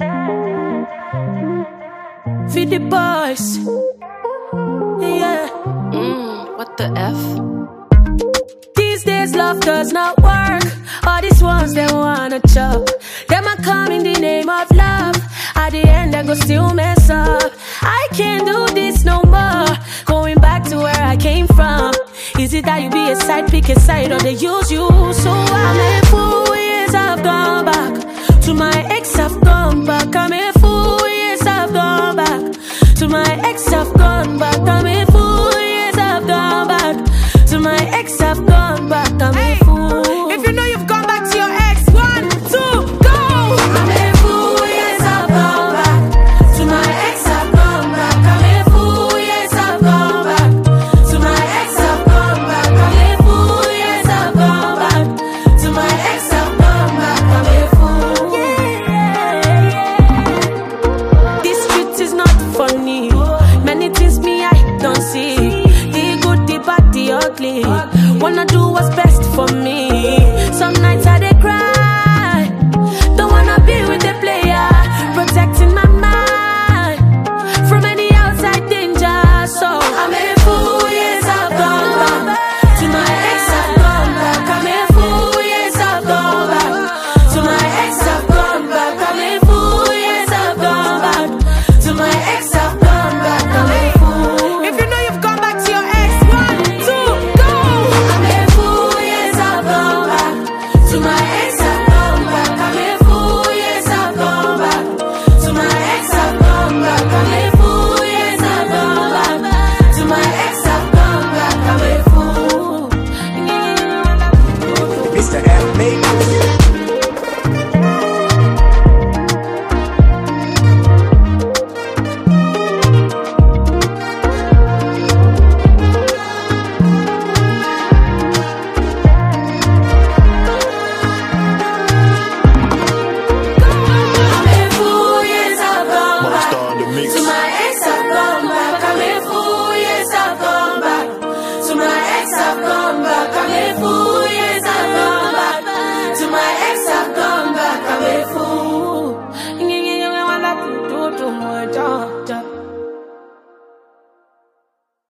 Feed the boys. Yeah. What the F? These days love does not work. All these ones they wanna chop. Them a come in the name of love. At the end they go still mess up. I can't do this no more. Going back to where I came from. Is it that you be a side pick a side or they use you? So I'm a fool, years I've gone back. To my ex I've gone back. I'm a fool, years I've gone back. To my ex I've gone back. I'm a fool, years I've gone back. To my ex I've gone back. I'm a fool. If you know you've gone back to your ex, 1, 2, go! I'm a fool, yes I've gone back. To my ex I've gone back. I'm a fool, yes I've gone back. To my ex I've gone back. I'm a fool, yes I've gone back. To my ex I've gone back. I'm a fool. This street is not funny. Many things me I don't see. The good, the bad, the ugly. Wanna do what's best for me. Some nights I dey cry. Don't wanna be with the player. Protecting my mind from any outside danger. So I'm a fool, yes I've gone back. To my ex I've gone back. I'm a fool, yes I've gone back. To my ex I've gone back. I'm a fool, yes I've gone back. To my ex I've gone back. I'm a fool. If you know you've gone back to your ex, 1, 2, go! I'm a fool, yes I've gone back. To my ex I've gone back. I'm a fool, yes I've gone back. To my ex I've gone back. I'm a fool, yes I've gone back. To my ex I've gone back. I'm a fool. Mr. F. Baker. I'm a fool, yes I've gone back. Monster on the mix. To my